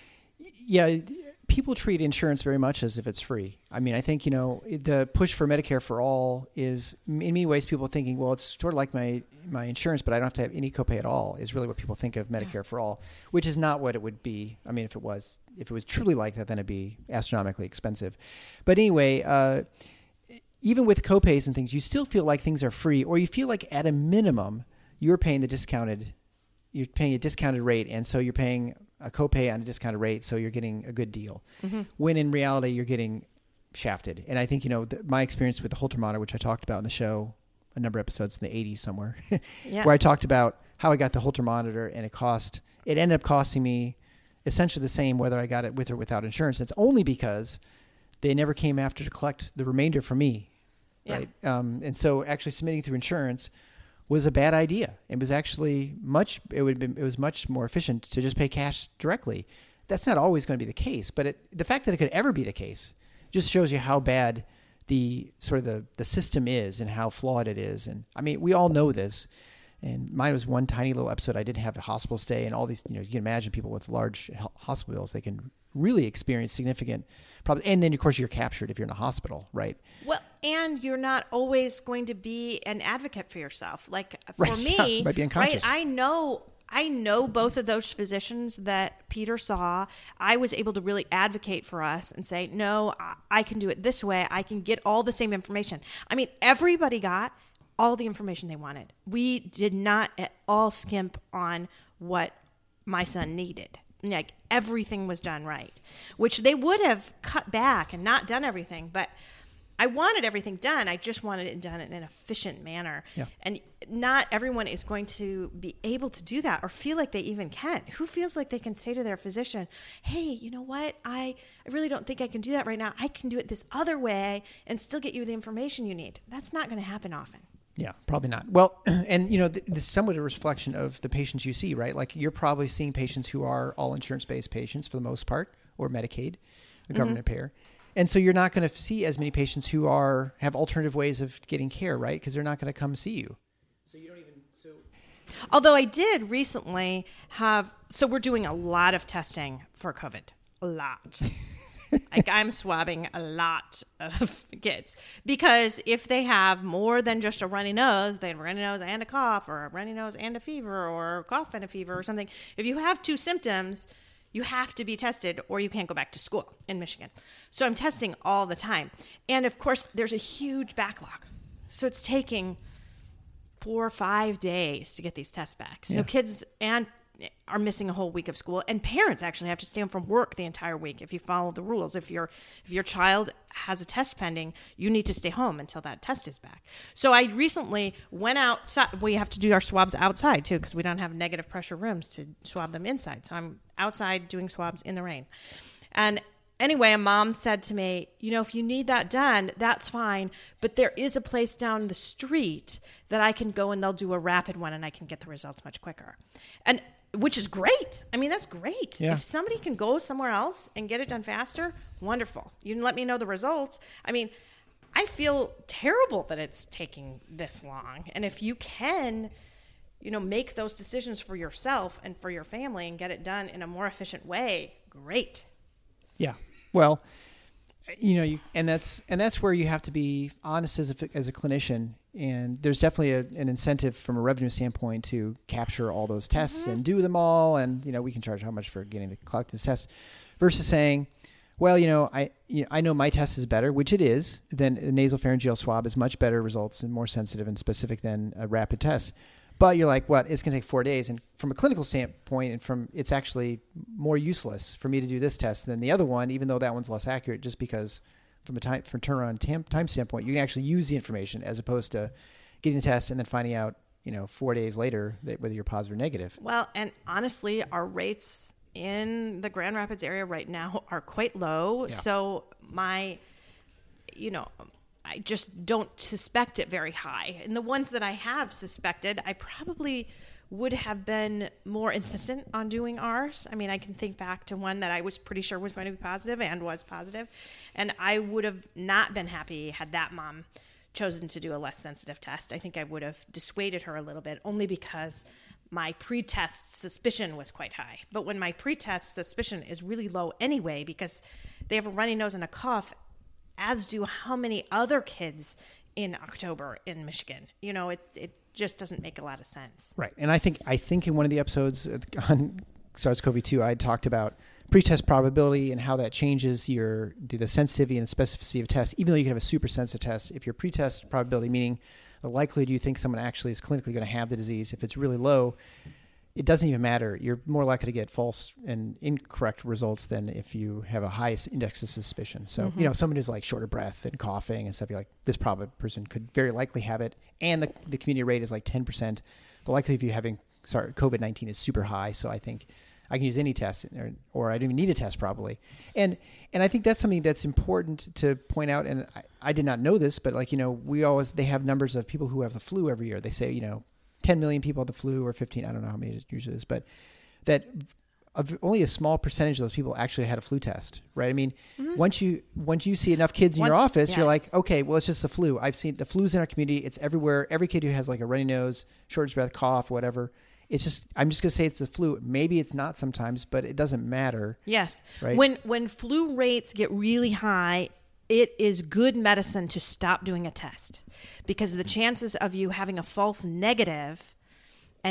people treat insurance very much as if it's free. I mean, I think, the push for Medicare for all is, in many ways, people thinking, well, it's sort of like my insurance, but I don't have to have any copay at all, is really what people think of Medicare for all, which is not what it would be. I mean, if it was truly like that, then it'd be astronomically expensive. But anyway, even with copays and things, you still feel like things are free, or you feel like at a minimum, you're paying a discounted rate, and so you're paying a copay on a discounted rate, so you're getting a good deal. Mm-hmm. When in reality, you're getting shafted. And I think, my experience with the Holter monitor, which I talked about in the show, a number of episodes in the 80s somewhere, where I talked about how I got the Holter monitor, and it ended up costing me essentially the same whether I got it with or without insurance. It's only because they never came after to collect the remainder from me, right? And so actually submitting through insurance was a bad idea. It was actually it was much more efficient to just pay cash directly. That's not always going to be the case, but the fact that it could ever be the case just shows you how bad the system is and how flawed it is. And I mean, we all know this. And mine was one tiny little episode. I didn't have a hospital stay, and all these, you can imagine people with large hospital bills, they can really experience significant problems. And then, of course, you're captured if you're in a hospital, right? Well, and you're not always going to be an advocate for yourself. Like for me, might be unconscious. Right, I know I know both of those physicians that Peter saw. I was able to really advocate for us and say, no, I can do it this way. I can get all the same information. I mean, everybody got all the information they wanted. We did not at all skimp on what my son needed. Like, everything was done right, which they would have cut back and not done everything. But I wanted everything done. I just wanted it done in an efficient manner. Yeah. And not everyone is going to be able to do that or feel like they even can. Who feels like they can say to their physician, hey, you know what? I really don't think I can do that right now. I can do it this other way and still get you the information you need. That's not going to happen often. Yeah, probably not. Well, and this is somewhat a reflection of the patients you see, right? Like, you're probably seeing patients who are all insurance-based patients for the most part, or Medicaid, the government payer. And so you're not going to see as many patients who have alternative ways of getting care, right? Because they're not going to come see you. So you don't even Although I did recently so we're doing a lot of testing for COVID, a lot. Like, I'm swabbing a lot of kids because if they have more than just a runny nose, they have a runny nose and a cough, or a runny nose and a fever, or a cough and a fever or something. If you have 2 symptoms, you have to be tested or you can't go back to school in Michigan. So I'm testing all the time. And of course, there's a huge backlog. So it's taking 4 or 5 days to get these tests back. So kids are missing a whole week of school, and parents actually have to stay home from work the entire week if you follow the rules. If your child has a test pending, you need to stay home until that test is back. So I recently went outside. We have to do our swabs outside too because we don't have negative pressure rooms to swab them inside. So I'm outside doing swabs in the rain. And anyway, a mom said to me, if you need that done, that's fine. But there is a place down the street that I can go and they'll do a rapid one and I can get the results much quicker. And which is great. I mean, that's great. Yeah. If somebody can go somewhere else and get it done faster, wonderful. You can let me know the results. I mean, I feel terrible that it's taking this long. And if you can, make those decisions for yourself and for your family and get it done in a more efficient way, great. Yeah. Well, and that's where you have to be honest as a clinician. And there's definitely an incentive from a revenue standpoint to capture all those tests and do them all. And, we can charge how much for getting to collect this test versus saying, well, I know my test is better, which it is, than a nasopharyngeal swab is much better results and more sensitive and specific than a rapid test. But you're like, what? It's going to take 4 days. And from a clinical standpoint, it's actually more useless for me to do this test than the other one, even though that one's less accurate, just because from turnaround time standpoint, you can actually use the information as opposed to getting the test and then finding out, 4 days later whether you're positive or negative. Well, and honestly, our rates in the Grand Rapids area right now are quite low. Yeah. So I just don't suspect it very high. And the ones that I have suspected, I probably would have been more insistent on doing ours. I mean, I can think back to one that I was pretty sure was going to be positive and was positive. And I would have not been happy had that mom chosen to do a less sensitive test. I think I would have dissuaded her a little bit, only because my pre-test suspicion was quite high. But when my pre-test suspicion is really low anyway, because they have a runny nose and a cough, as do how many other kids in October in Michigan. It just doesn't make a lot of sense. Right. And I think in one of the episodes on SARS-CoV-2, I talked about pretest probability and how that changes the sensitivity and the specificity of tests. Even though you can have a super sensitive test, if your pretest probability, meaning the likelihood you think someone actually is clinically going to have the disease, if it's really low, it doesn't even matter. You're more likely to get false and incorrect results than if you have a high index of suspicion. So, someone who's like short of breath and coughing and stuff, you're like, this probably person could very likely have it. And the community rate is like 10%. The likelihood of you having COVID-19 is super high. So I think I can use any test or I don't even need a test probably. And I think that's something that's important to point out. And I did not know this, but they have numbers of people who have the flu every year. They say, 10 million people have the flu or 15, I don't know how many it usually is, but that only a small percentage of those people actually had a flu test, right? I mean, once you see enough kids in your office, you're like, okay, well, it's just the flu. I've seen the flu's in our community. It's everywhere. Every kid who has like a runny nose, shortness of breath, cough, whatever. I'm just going to say it's the flu. Maybe it's not sometimes, but it doesn't matter. Yes. Right? When flu rates get really high, it is good medicine to stop doing a test, because the chances of you having a false negative and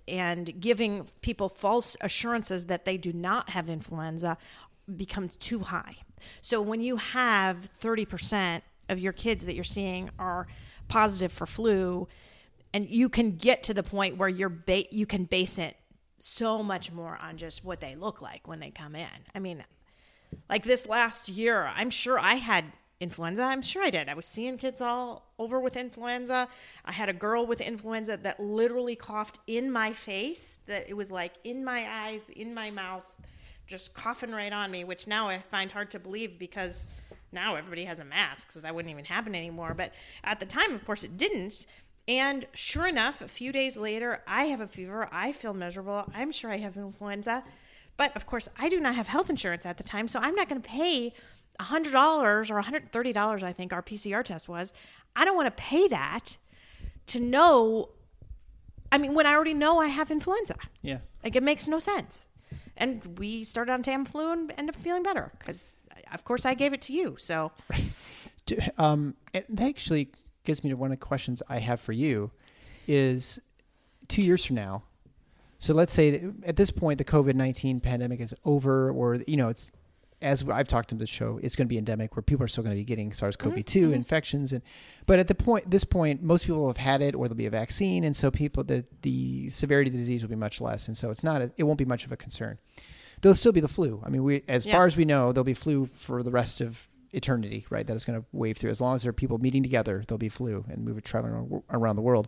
and giving people false assurances that they do not have influenza becomes too high. So when you have 30% of your kids that you're seeing are positive for flu, and you can get to the point where you can base it so much more on just what they look like when they come in. I mean, like this last year, I'm sure I had influenza. I'm sure I did. I was seeing kids all over with influenza. I had a girl with influenza that literally coughed in my face, that it was like in my eyes, in my mouth, just coughing right on me, which now I find hard to believe because now everybody has a mask, so that wouldn't even happen anymore. But at the time, of course, it didn't. And sure enough, a few days later, I have a fever. I feel miserable. I'm sure I have influenza. But of course, I do not have health insurance at the time, so I'm not going to pay $100 or $130, I think our PCR test was. I don't want to pay that to know, I mean, when I already know I have influenza. Yeah. Like, it makes no sense. And we started on Tamiflu and ended up feeling better because, of course, I gave it to you. So, it actually gets me to one of the questions I have for you is 2 years from now. So let's say that at this point, the COVID-19 pandemic is over, or, you know, it's, as I've talked in the show, it's going to be endemic where people are still going to be getting SARS-CoV-2 infections. But at this point, most people have had it, or there'll be a vaccine. And so the severity of the disease will be much less. And so it won't be much of a concern. There'll still be the flu. I mean, as far as we know, there'll be flu for the rest of eternity, right? That is going to wave through. As long as there are people meeting together, there'll be flu and traveling around the world.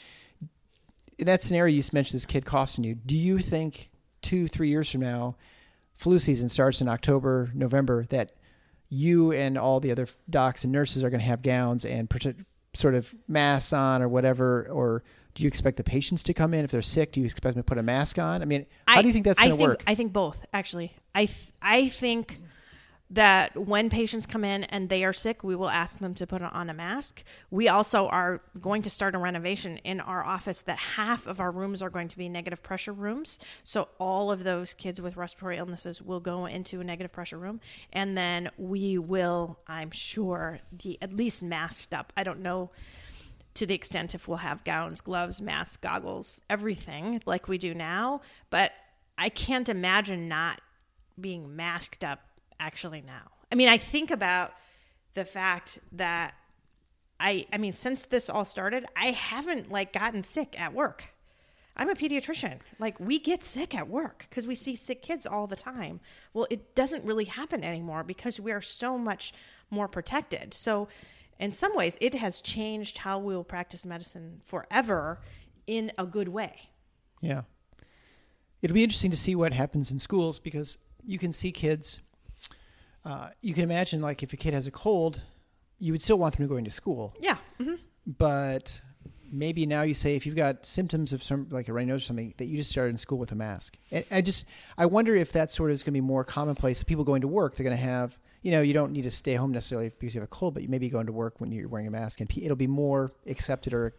In that scenario, you mentioned this kid coughs on you. Do you think 2-3 years from now, flu season starts in October, November, that you and all the other docs and nurses are going to have gowns and sort of masks on or whatever? Or do you expect the patients to come in? If they're sick, do you expect them to put a mask on? I mean, how do you think that's going to work? I think both, actually. I think that when patients come in and they are sick, we will ask them to put on a mask. We also are going to start a renovation in our office that half of our rooms are going to be negative pressure rooms. So all of those kids with respiratory illnesses will go into a negative pressure room. And then we will, I'm sure, be at least masked up. I don't know to the extent if we'll have gowns, gloves, masks, goggles, everything like we do now. But I can't imagine not being masked up actually now. I mean, I think about the fact that I mean, since this all started, I haven't gotten sick at work. I'm a pediatrician. We get sick at work because we see sick kids all the time. Well, it doesn't really happen anymore because we are so much more protected. So in some ways, it has changed how we will practice medicine forever in a good way. Yeah. It'll be interesting to see what happens in schools because you can see kids. You can imagine, if a kid has a cold, you would still want them to go into school. Yeah. Mm-hmm. But maybe now you say if you've got symptoms of some, like a runny nose or something, that you just started in school with a mask. And I wonder if that sort of is going to be more commonplace. People going to work, they're going to have, you don't need to stay home necessarily because you have a cold, but you maybe go into work when you're wearing a mask, and it'll be more accepted or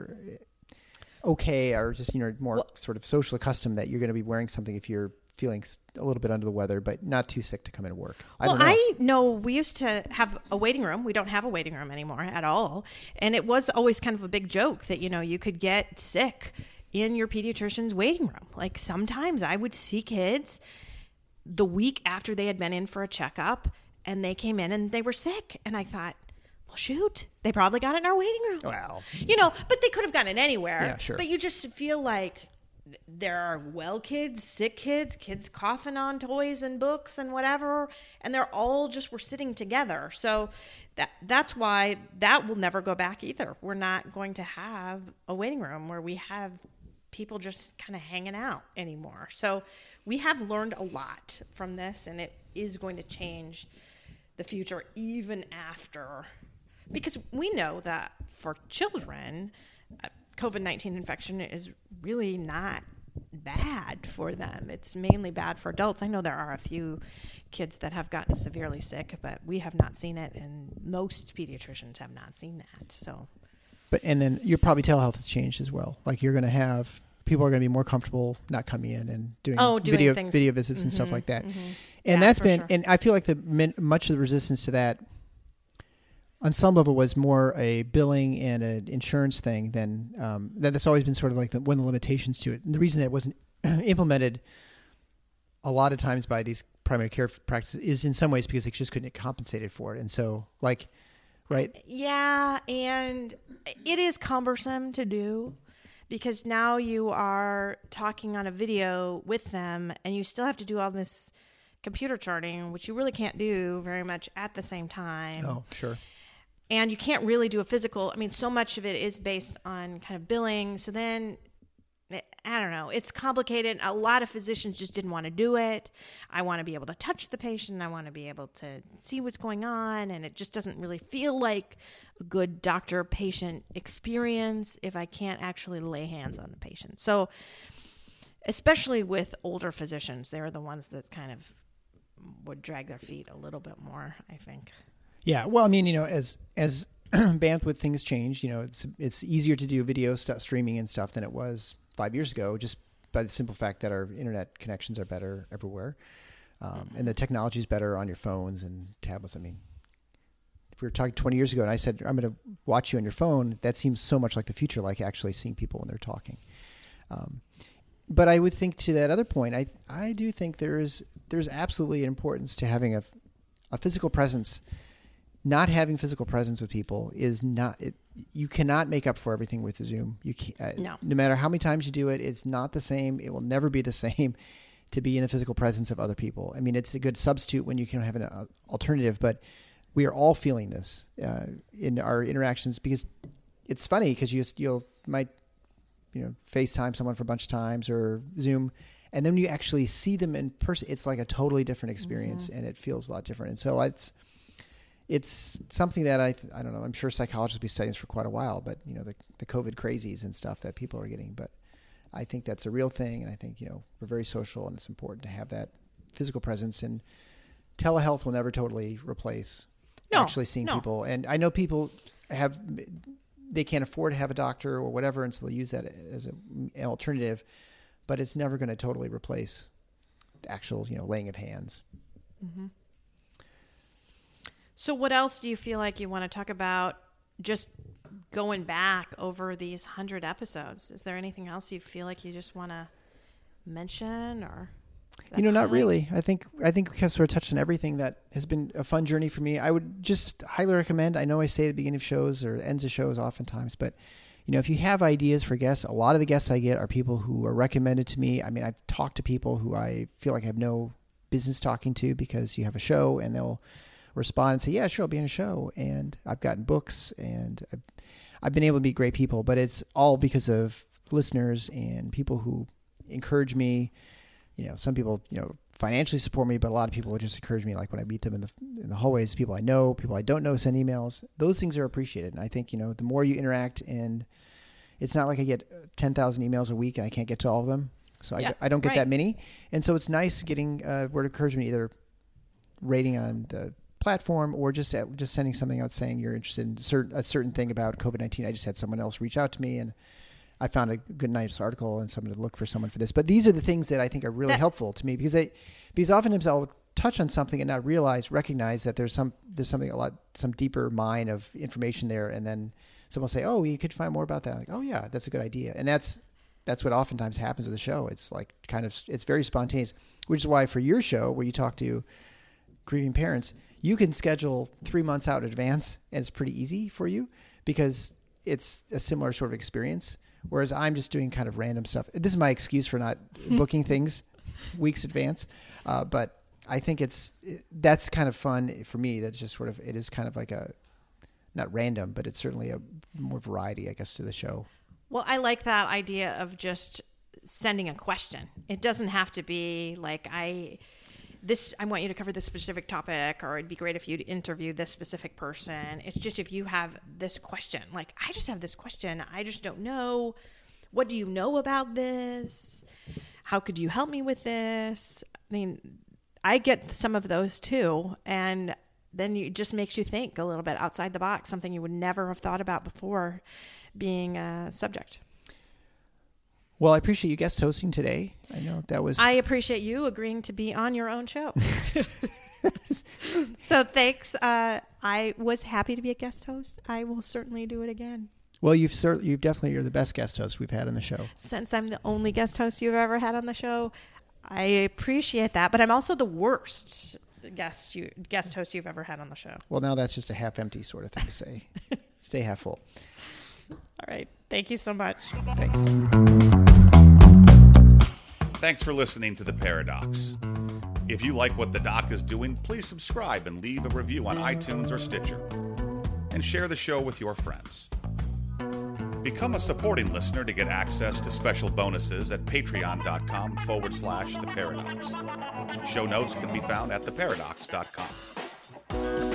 okay, or just more sort of social accustomed that you're going to be wearing something if you're feeling a little bit under the weather, but not too sick to come into work. I know we used to have a waiting room. We don't have a waiting room anymore at all. And it was always kind of a big joke that, you could get sick in your pediatrician's waiting room. Sometimes I would see kids the week after they had been in for a checkup and they came in and they were sick. And I thought, well, shoot, they probably got it in our waiting room. Wow. But they could have gotten it anywhere. Yeah, sure. But you just feel like there are well kids, sick kids, kids coughing on toys and books and whatever, and they're all were sitting together. So that's why that will never go back either. We're not going to have a waiting room where we have people just kind of hanging out anymore. So we have learned a lot from this, and it is going to change the future even after, because we know that for children, COVID-19 infection is really not bad for them. It's mainly bad for adults. I know there are a few kids that have gotten severely sick, but we have not seen it, and most pediatricians have not seen that. So, and then your probably telehealth has changed as well. You're going to have people are going to be more comfortable not coming in and doing video visits and stuff like that. Mm-hmm. And that's been, sure. And I feel like much of the resistance to that on some level was more a billing and an insurance thing than that's always been sort of like one of the limitations to it. And the reason that it wasn't implemented a lot of times by these primary care practices is in some ways because they just couldn't get compensated for it. And so like, right. Yeah. And it is cumbersome to do because now you are talking on a video with them and you still have to do all this computer charting, which you really can't do very much at the same time. Oh, sure. And you can't really do a physical. I mean, so much of it is based on kind of billing. So then, I don't know, it's complicated. A lot of physicians just didn't want to do it. I want to be able to touch the patient. I want to be able to see what's going on. And it just doesn't really feel like a good doctor-patient experience if I can't actually lay hands on the patient. So especially with older physicians, they're the ones that kind of would drag their feet a little bit more, I think. Yeah, well, I mean, as bandwidth things change, it's easier to do video stuff, streaming and stuff than it was 5 years ago, just by the simple fact that our internet connections are better everywhere, and the technology is better on your phones and tablets. I mean, if we were talking 20 years ago and I said I'm going to watch you on your phone, that seems so much like the future, like actually seeing people when they're talking. But I would think to that other point, I do think there's absolutely an importance to having a physical presence. Not having physical presence with people is not. You cannot make up for everything with Zoom. You can't, no matter how many times you do it, it's not the same. It will never be the same to be in the physical presence of other people. I mean, it's a good substitute when you can have an alternative, but we are all feeling this in our interactions because it's funny because you might FaceTime someone for a bunch of times or Zoom, and then you actually see them in person. It's like a totally different experience, and it feels a lot different. And so it's something that I don't know. I'm sure psychologists will be studying this for quite a while, but the COVID crazies and stuff that people are getting. But I think that's a real thing, and I think we're very social, and it's important to have that physical presence. And telehealth will never totally replace actually seeing people. And I know people they can't afford to have a doctor or whatever, and so they use that as an alternative. But it's never going to totally replace the actual laying of hands. Mm-hmm. So what else do you feel like you want to talk about just going back over these 100 episodes? Is there anything else you feel like you just want to mention or? Not really. I think we have sort of touched on everything that has been a fun journey for me. I would just highly recommend, I know I say at the beginning of shows or ends of shows oftentimes, but if you have ideas for guests, a lot of the guests I get are people who are recommended to me. I mean, I've talked to people who I feel like I have no business talking to because you have a show and they'll respond and say, yeah, sure, I'll be on a show. And I've gotten books and I've been able to meet great people, but it's all because of listeners and people who encourage me. Some people, financially support me, but a lot of people would just encourage me. Like when I meet them in the hallways, people I know, people I don't know, send emails. Those things are appreciated. And I think, the more you interact, and it's not like I get 10,000 emails a week and I can't get to all of them. So I don't get that many. And so it's nice getting word of encouragement, either rating on the platform or just sending something out saying you're interested in a certain thing about COVID-19. I just had someone else reach out to me and I found a good nice article and someone to look for someone for this. But these are the things that I think are really helpful to me because oftentimes I'll touch on something and not recognize that there's some deeper mine of information there. And then someone will say, oh, you could find more about that. Like, oh yeah, that's a good idea. And that's what oftentimes happens with the show. It's like it's very spontaneous, which is why for your show where you talk to grieving parents, you can schedule 3 months out in advance and it's pretty easy for you because it's a similar sort of experience. Whereas I'm just doing kind of random stuff. This is my excuse for not booking things weeks advance. But I think that's kind of fun for me. That's just it is kind of like not random, but it's certainly a more variety, I guess, to the show. Well, I like that idea of just sending a question. It doesn't have to be like, I want you to cover this specific topic, or it'd be great if you'd interview this specific person. It's just if you have this question, like, I just have this question. I just don't know. What do you know about this? How could you help me with this? I mean, I get some of those too. And then it just makes you think a little bit outside the box, something you would never have thought about before being a subject. Well, I appreciate you guest hosting today. I know that was... I appreciate you agreeing to be on your own show. So thanks. I was happy to be a guest host. I will certainly do it again. Well, you're the best guest host we've had on the show. Since I'm the only guest host you've ever had on the show, I appreciate that. But I'm also the worst guest host you've ever had on the show. Well, now that's just a half empty sort of thing to say. Stay half full. All right. Thank you so much. Thanks. Thanks for listening to The Paradox. If you like what the doc is doing, please subscribe and leave a review on iTunes or Stitcher. And share the show with your friends. Become a supporting listener to get access to special bonuses at patreon.com/theparadox. Show notes can be found at theparadox.com.